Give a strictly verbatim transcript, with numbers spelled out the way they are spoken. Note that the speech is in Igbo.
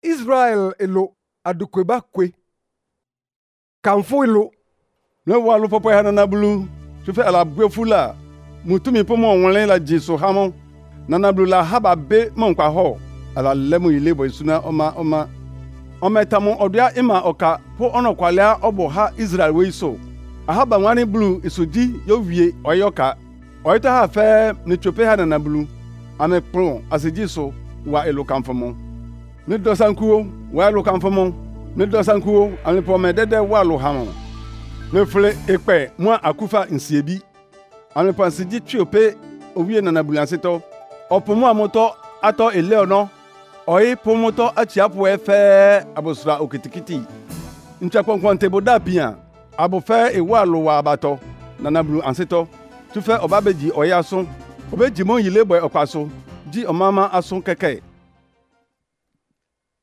Israel elo adukweba kwe. Kamfo elo. Ne walu popo hana na bulu. Tufe ala bwefula. Mutumi pomo onwele la jiso hamo. Nana bulu la haba be mon kwa ho. Ala lemu ilebo isuna oma oma. Ome tamu odia ima oka po ono kwalea obo ha Israel we so. Ahaba wani bulu isuji yo wie oyoka. Oyita ha fe ni chope hana na bulu. Ame plon asiji so wa elo kamfomo. Ne dosankuo wa elo kamfomo. Ne dosankuo ame po me dede wa lo hamo. Ne fle ekpe mwa akufa nsiebi. Ame po asiji chope owie na na bulu anseto. Opomo amoto ato ele ono. Oyi pomoto achiapo efe abosra okitikiti. Nchakwa nkwante boda pia. Abo fe ewa lo wa abato. Nana bulu anseto. Tufe obabeji oyason. Obeji mo yile boy okwaso. Ji omama ason keke.